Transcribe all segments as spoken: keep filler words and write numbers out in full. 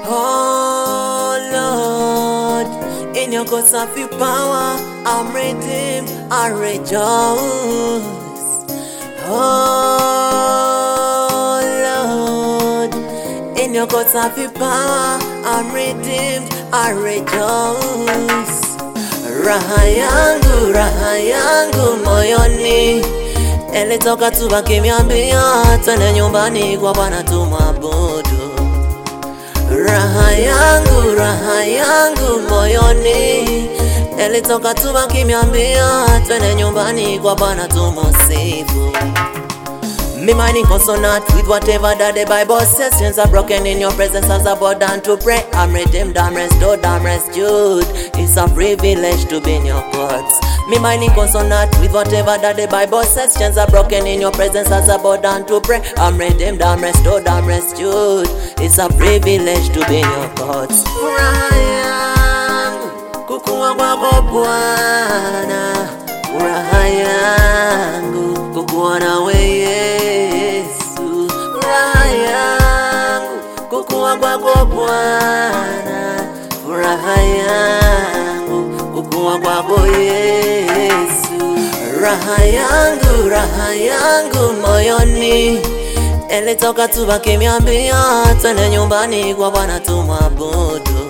Oh Lord, in your God's of your power, I'm redeemed, I rejoice. Oh Lord, in your God's of your power, I'm redeemed, I rejoice. Raha yangu, raha yangu moyoni, elitoka tu wakiniambia twende nyumbani kwa Bwana tumwabudu. Raha yangu, raha yangu moyoni, elitoka tu wakiniambia twende nyumbani kwa Bwana tumusifu. Me mind in consonant with whatever that the Bible says. Chains are broken in your presence as I bow down to pray. I'm redeemed, I'm restored, I'm rescued. It's a privilege to be in your courts. Me mind in consonant with whatever that the Bible says. Chains are broken in your presence as I bow down to pray. I'm redeemed, I'm restored, I'm rescued. It's a privilege to be in your courts. Furaha yangu kukuwa kwako Bwana, furaha yangu kukuwa nawe Yesu, furaha yangu kukuwa kwako Bwana, furaha yangu kukuwa kwako Yesu. Raha yangu, raha yangu moyoni, elitoka tu wakiniambia twende nyumbani kwa Bwana tumwabudu.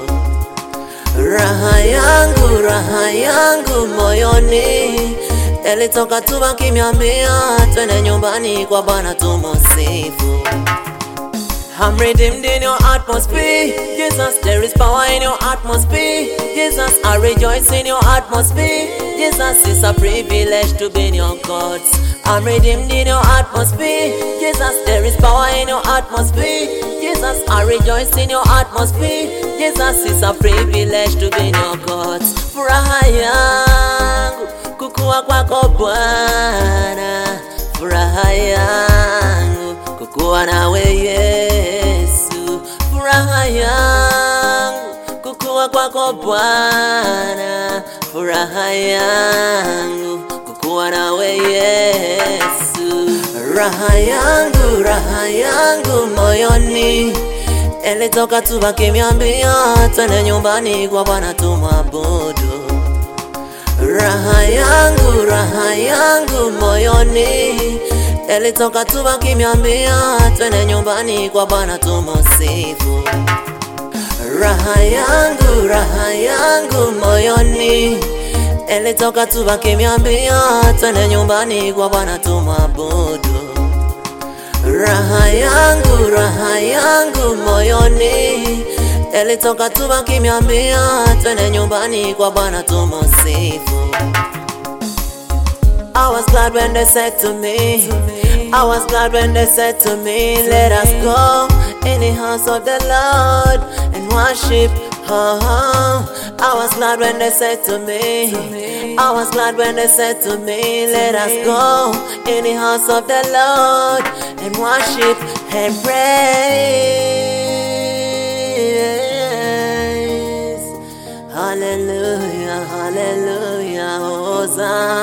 Raha yangu, raha yangu moyoni, elitoka tu wakiniambia twende nyumbani kwa Bwana tumusifu. I'm redeemed in your atmosphere, Jesus. There is power in your atmosphere, Jesus. I rejoice in your atmosphere, Jesus. It's a privilege to be in your courts. I'm redeemed in your atmosphere, Jesus. There is power in your atmosphere, Jesus. I rejoice in your atmosphere, Jesus. It's a privilege to be in your courts. Furaha yangu kukuwa kwako Bwana, furaha yangu kukuwa nawe Yesu, furaha yangu kukuwa kwako Bwana, furaha yangu kukuwa nawe Yesu. Raha yangu, raha yangu moyoni, elitoka tu wakiniambia twende nyumbani kwa Bwana tumwabudu. Raha yangu, raha yangu moyoni, elitoka tu wakiniambia twende nyumbani kwa Bwana tumusifu. Raha yangu, raha yangu moyoni, elitoka tu wakiniambia twende nyumbani kwa Bwana tumwabudu. Raha yangu, raha yangu moyoni, elitoka tu wakiniambia twende nyumbani kwa Bwana tumusifu. I was glad when they said to me, I was glad when they said to me, let us go in the house of the Lord and worship. Oh, oh. I was glad when they said to me, I was glad when they said to me, let us go in the house of the Lord and worship and praise. Hallelujah, hallelujah, Hosanna.